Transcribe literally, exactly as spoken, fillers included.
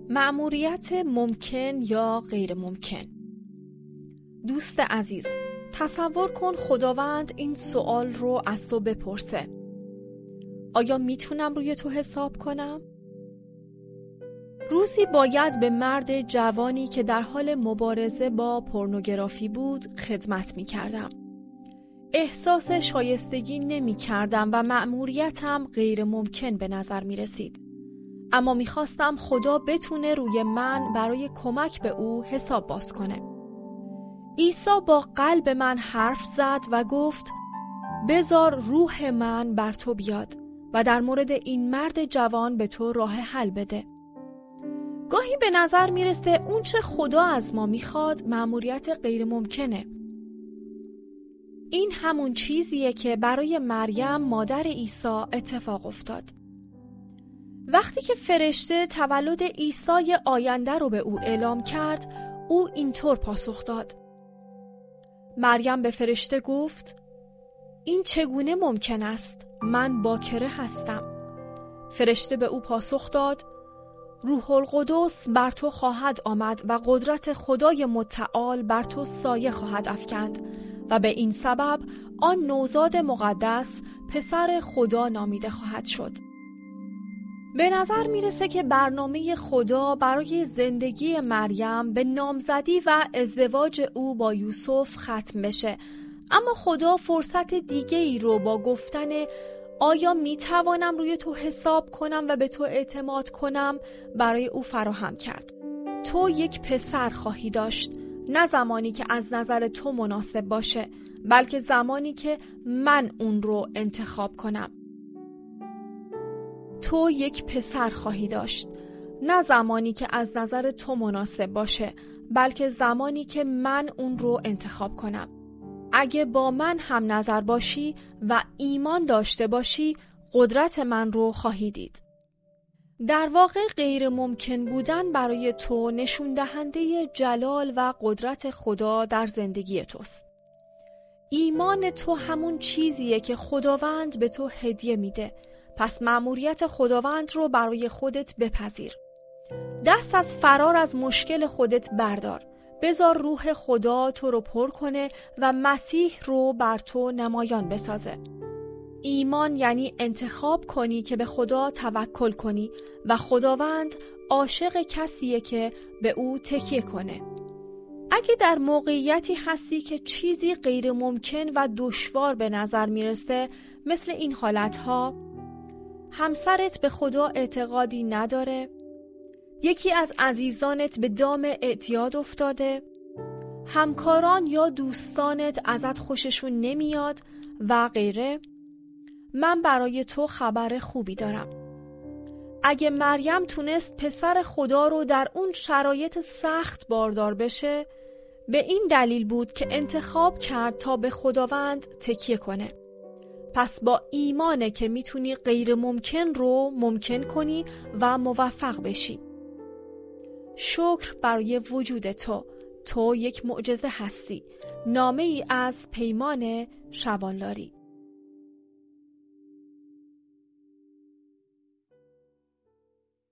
مأموریت ممکن یا غیر ممکن. دوست عزیز، تصور کن خداوند این سوال رو از تو بپرسه: آیا میتونم روی تو حساب کنم؟ روزی باید به مرد جوانی که در حال مبارزه با پورنوگرافی بود خدمت میکردم. احساس شایستگی نمیکردم و مأموریتم غیر ممکن به نظر میرسید. اما میخواستم خدا بتونه روی من برای کمک به او حساب باز کنه. عیسی با قلب من حرف زد و گفت: بذار روح من بر تو بیاد و در مورد این مرد جوان به تو راه حل بده. گاهی به نظر میرسه اون چه خدا از ما میخواد مأموریت غیر ممکنه. این همون چیزیه که برای مریم مادر عیسی اتفاق افتاد. وقتی که فرشته تولد عیسی آینده رو به او اعلام کرد، او اینطور پاسخ داد. مریم به فرشته گفت: این چگونه ممکن است؟ من باکره هستم. فرشته به او پاسخ داد: روح القدس بر تو خواهد آمد و قدرت خدای متعال بر تو سایه خواهد افکند و به این سبب آن نوزاد مقدس پسر خدا نامیده خواهد شد. به نظر میرسه که برنامه خدا برای زندگی مریم به نامزدی و ازدواج او با یوسف ختم بشه، اما خدا فرصت دیگه ای رو با گفتن آیا می توانم روی تو حساب کنم و به تو اعتماد کنم برای او فراهم کرد. تو یک پسر خواهی داشت، نه زمانی که از نظر تو مناسب باشه، بلکه زمانی که من اون رو انتخاب کنم. تو یک پسر خواهی داشت، نه زمانی که از نظر تو مناسب باشه، بلکه زمانی که من اون رو انتخاب کنم. اگه با من هم نظر باشی و ایمان داشته باشی، قدرت من رو خواهی دید. در واقع غیر ممکن بودن برای تو نشون دهنده جلال و قدرت خدا در زندگی توست. ایمان تو همون چیزیه که خداوند به تو هدیه میده. پس مأموریت خداوند رو برای خودت بپذیر. دست از فرار از مشکل خودت بردار. بذار روح خدا تو رو پر کنه و مسیح رو بر تو نمایان بسازه. ایمان یعنی انتخاب کنی که به خدا توکل کنی و خداوند عاشق کسیه که به او تکیه کنه. اگه در موقعیتی هستی که چیزی غیر ممکن و دشوار به نظر میرسه، مثل این حالتها، همسرت به خدا اعتقادی نداره، یکی از عزیزانت به دام اعتیاد افتاده، همکاران یا دوستانت ازت خوششون نمیاد و غیره، من برای تو خبر خوبی دارم. اگه مریم تونست پسر خدا رو در اون شرایط سخت باردار بشه، به این دلیل بود که انتخاب کرد تا به خداوند تکیه کنه. پس با ایمانه که میتونی غیر ممکن رو ممکن کنی و موفق بشی. شکر برای وجود تو. تو یک معجزه هستی. نامه ای از پیمان شبانلاری.